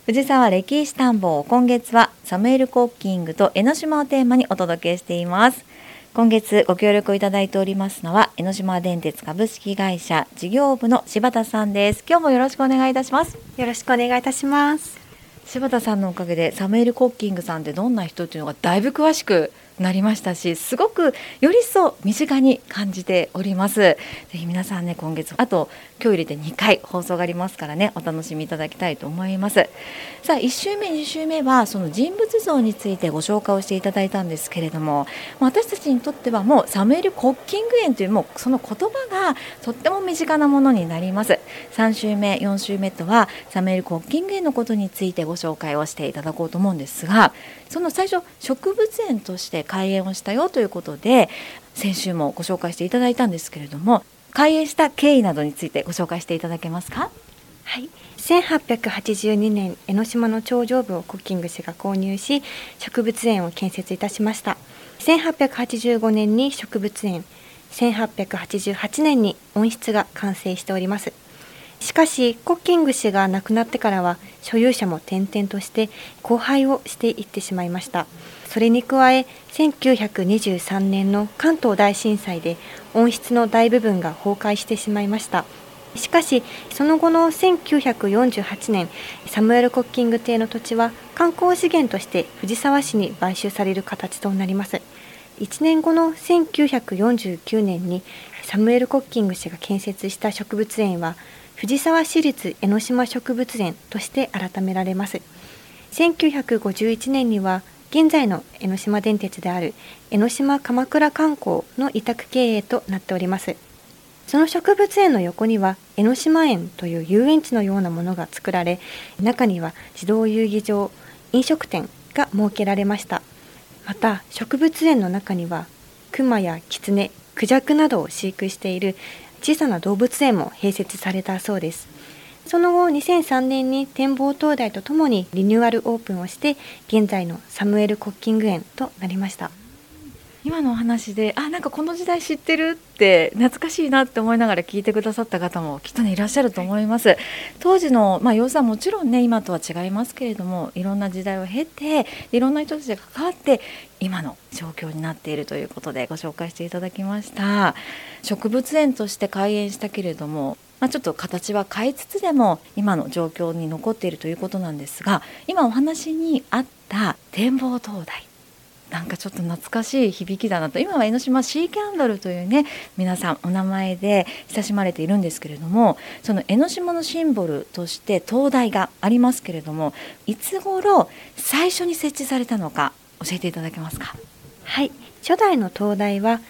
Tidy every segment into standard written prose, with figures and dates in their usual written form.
藤沢歴史探訪、今月はサムエル・コッキングと江ノ島をテーマにお届けしています。今月ご協力いただいておりますのは江ノ島電鉄株式会社事業部の柴田さんです。今日もよろしくお願いいたします。 よろしくお願いいたします。 柴田さんのおかげでサムエル・コッキングさんってどんな人というのがだいぶ詳しくなりましたし、すごくより一層身近に感じております。ぜひ皆さんね、今月あと今日入れて2回放送がありますからね、お楽しみいただきたいと思います。さあ1週目2週目はその人物像についてご紹介をしていただいたんですけれども、私たちにとってはもうサムエル・コッキング園というもうその言葉がとっても身近なものになります。3週目4週目とはサムエル・コッキング園のことについてご紹介をしていただこうと思うんですが、その最初植物園として開園をしたよということで先週もご紹介していただいたんですけれども、開園した経緯などについてご紹介していただけますか？ はい、1882年江ノ島の頂上部をコッキング氏が購入し植物園を建設いたしました。1885年に植物園、1888年に温室が完成しております。しかしコッキング氏が亡くなってからは所有者も転々として荒廃をしていってしまいました。それに加え1923年の関東大震災で温室の大部分が崩壊してしまいました。しかしその後の1948年サムエル・コッキング邸の土地は観光資源として藤沢市に買収される形となります。1年後の1949年にサムエル・コッキング氏が建設した植物園は藤沢市立江ノ島植物園として改められます。1951年には現在の江ノ島電鉄である江ノ島鎌倉観光の委託経営となっております。その植物園の横には江ノ島園という遊園地のようなものが作られ、中には児童遊戯場、飲食店が設けられました。また植物園の中にはクマやキツネ、クジャクなどを飼育している小さな動物園も併設されたそうです。その後2003年に展望灯台とともにリニューアルオープンをして現在のサムエル・コッキング園となりました。 今のお話でなんかこの時代知ってるって懐かしいなって思いながら聞いてくださった方もきっとねいらっしゃると思います。当時の、様子はもちろんね今とは違いますけれども、いろんな時代を経ていろんな人たちが関わって今の状況になっているということでご紹介していただきました。植物園として開園したけれども、ちょっと形は変えつつでも今の状況に残っているということなんですが、今お話にあった展望灯台、なんかちょっと懐かしい響きだなと。今は江ノ島シーキャンドルというね皆さんお名前で親しまれているんですけれども、その江ノ島のシンボルとして灯台がありますけれども、いつ頃最初に設置されたのか教えていただけますか？ はい、初代の灯台は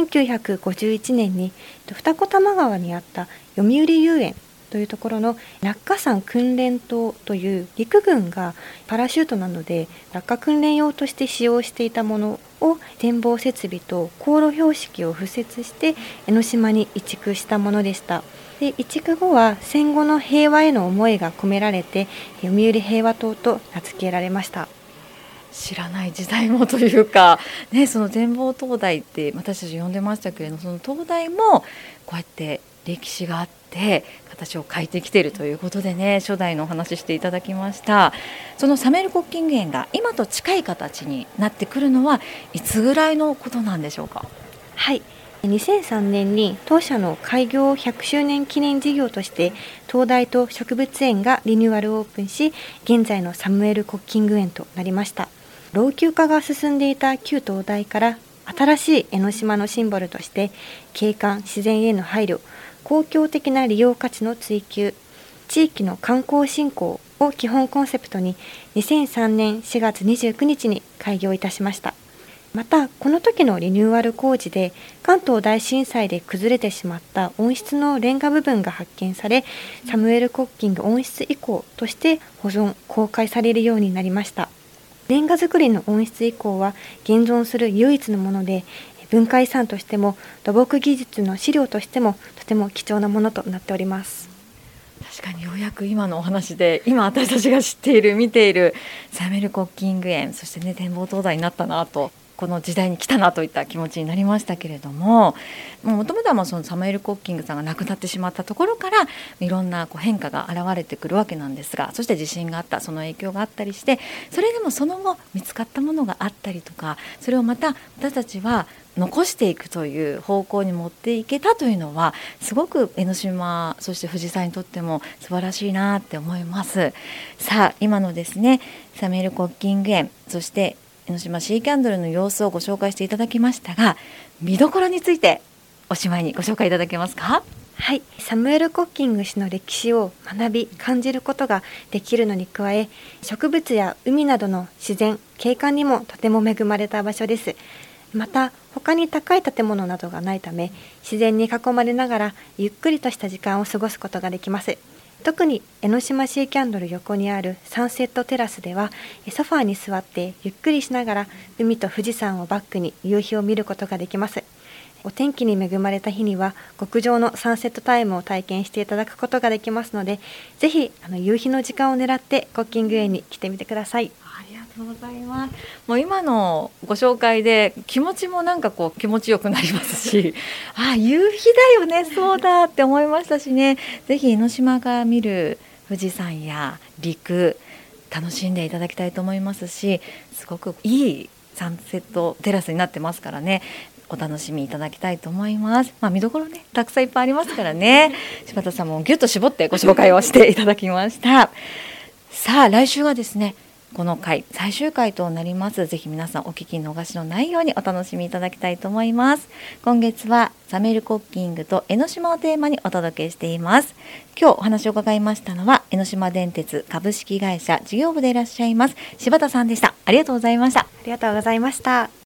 1951年に二子玉川にあった読売遊園というところの落下傘訓練棟という陸軍がパラシュートなどで落下訓練用として使用していたものを展望設備と航路標識を敷設して江ノ島に移築したものでした。で移築後は戦後の平和への思いが込められて読売平和塔と名付けられました。 知らない時代もというか、その展望灯台って私たち呼んでましたけれども、その灯台もこうやって歴史があって形を変えてきているということでね、初代のお話ししていただきました。そのサムエル・コッキング園が今と近い形になってくるのはいつぐらいのことなんでしょうか？ はい、2003年に当社の開業100周年記念事業として灯台と植物園がリニューアルオープンし、現在のサムエル・コッキング園となりました。老朽化が進んでいた旧灯台から新しい江ノ島のシンボルとして景観、自然への配慮、公共的な利用価値の追求、地域の観光振興を基本コンセプトに2003年4月29日に開業いたしました。またこの時のリニューアル工事で関東大震災で崩れてしまった温室のレンガ部分が発見され、サムエル・コッキング温室遺構として保存・公開されるようになりました。レンガ造りの温室遺構は現存する唯一のもので、文化遺産としても土木技術の資料としてもとても貴重なものとなっております。 確かにようやく今のお話で今私たちが知っている見ているサムエル・コッキング園、そしてね展望灯台になったなとこの時代に来たなといった気持ちになりましたけれども、もともとはそのサムエル・コッキングさんが亡くなってしまったところからいろんな変化が現れてくるわけなんですが、そして地震があった、その影響があったりして、それでもその後見つかったものがあったりとか、それをまた私たちは残していくという方向に持っていけたというのは、すごく江ノ島、そして藤沢にとっても素晴らしいなって思います。さあ、今のですね、サムエル・コッキング園、そして江ノ島シーキャンドルの様子をご紹介していただきましたが、見どころについておしまいにご紹介いただけますか？ はい、サムエル・コッキング氏の歴史を学び感じることができるのに加え、植物や海などの自然景観にもとても恵まれた場所です。また他に高い建物などがないため、自然に囲まれながらゆっくりとした時間を過ごすことができます。特に江ノ島シーキャンドル横にあるサンセットテラスでは、ソファーに座ってゆっくりしながら海と富士山をバックに夕日を見ることができます。お天気に恵まれた日には極上のサンセットタイムを体験していただくことができますので、ぜひ夕日の時間を狙ってコッキング園に来てみてください。 ありがとうございます。もう今のご紹介で気持ちも気持ちよくなりますし、夕日だよね、そうだって思いましたしね。ぜひ江ノ島が見る富士山や陸、楽しんでいただきたいと思いますし、すごくいいサンセットテラスになってますからね、お楽しみいただきたいと思います。見どころね、たくさんいっぱいありますからね。柴田さんもギュッと絞ってご紹介をしていただきました。さあ、来週はですね、この回最終回となります。ぜひ皆さんお聞き逃しのないようにお楽しみいただきたいと思います。今月はサムエル・コッキングと江ノ島をテーマにお届けしています。今日お話を伺いましたのは江ノ島電鉄株式会社事業部でいらっしゃいます柴田さんでした。ありがとうございました。 ありがとうございました。